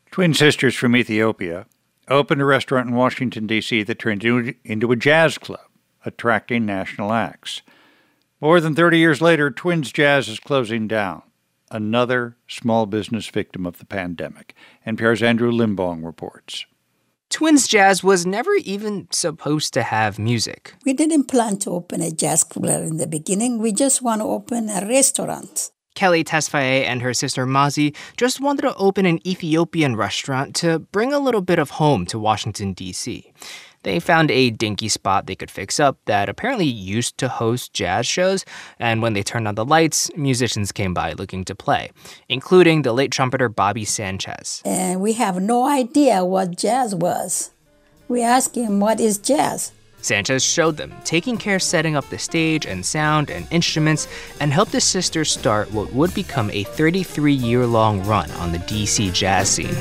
Twin sisters from Ethiopia opened a restaurant in Washington, D.C. that turned into a jazz club, attracting national acts. More than 30 years later, Twins Jazz is closing down, another small business victim of the pandemic. NPR's Andrew Limbong reports. Twins Jazz was never even supposed to have music. We didn't plan to open a jazz club in the beginning. We just want to open a restaurant. Kelly Tesfaye and her sister Mazi just wanted to open an Ethiopian restaurant to bring a little bit of home to Washington, D.C. They found a dinky spot they could fix up that apparently used to host jazz shows, and when they turned on the lights, musicians came by looking to play, including the late trumpeter Bobby Sanchez. And we have no idea what jazz was. We asked him, what is jazz? Sanchez showed them, taking care setting up the stage and sound and instruments, and helped his sisters start what would become a 33-year-long run on the D.C. jazz scene.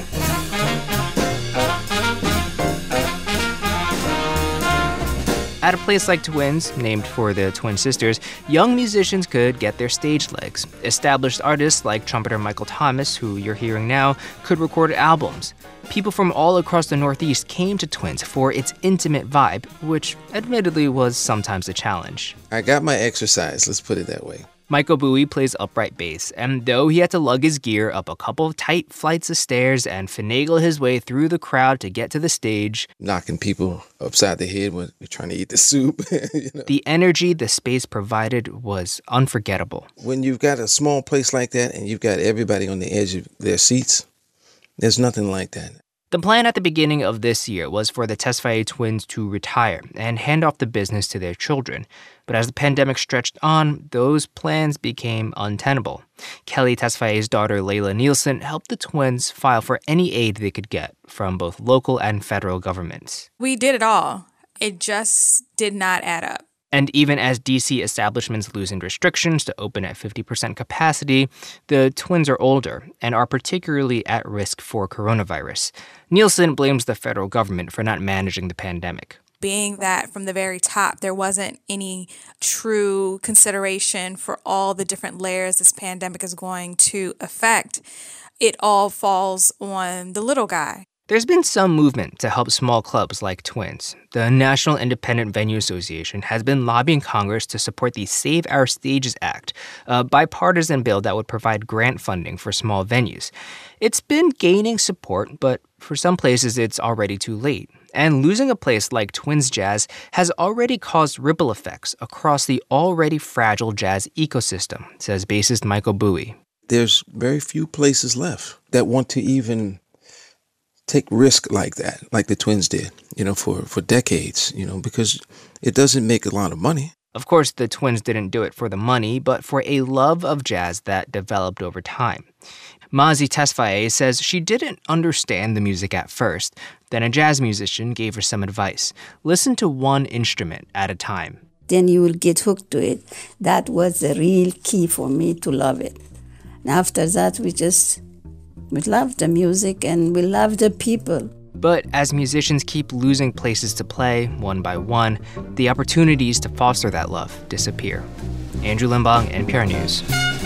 At a place like Twins, named for the twin sisters, young musicians could get their stage legs. Established artists like trumpeter Michael Thomas, who you're hearing now, could record albums. People from all across the Northeast came to Twins for its intimate vibe, which admittedly was sometimes a challenge. I got my exercise, let's put it that way. Michael Bowie plays upright bass, and though he had to lug his gear up a couple of tight flights of stairs and finagle his way through the crowd to get to the stage, knocking people upside the head when they're trying to eat the soup. The energy the space provided was unforgettable. When you've got a small place like that and you've got everybody on the edge of their seats, there's nothing like that. The plan at the beginning of this year was for the Tesfaye twins to retire and hand off the business to their children. But as the pandemic stretched on, those plans became untenable. Kelly Tesfaye's daughter, Layla Nielsen, helped the twins file for any aid they could get from both local and federal governments. We did it all. It just did not add up. And even as D.C. establishments loosened restrictions to open at 50% capacity, the twins are older and are particularly at risk for coronavirus. Nielsen blames the federal government for not managing the pandemic. Being that from the very top, there wasn't any true consideration for all the different layers this pandemic is going to affect, it all falls on the little guy. There's been some movement to help small clubs like Twins. The National Independent Venue Association has been lobbying Congress to support the Save Our Stages Act, a bipartisan bill that would provide grant funding for small venues. It's been gaining support, but for some places it's already too late. And losing a place like Twins Jazz has already caused ripple effects across the already fragile jazz ecosystem, says bassist Michael Bowie. There's very few places left that want to even take risk like that, like the Twins did, for decades, because it doesn't make a lot of money. Of course, the Twins didn't do it for the money, but for a love of jazz that developed over time. Mazi Tesfaye says she didn't understand the music at first. Then a jazz musician gave her some advice. Listen to one instrument at a time. Then you will get hooked to it. That was the real key for me to love it. And after that, we love the music and we love the people. But as musicians keep losing places to play, one by one, the opportunities to foster that love disappear. Andrew Limbong, NPR News.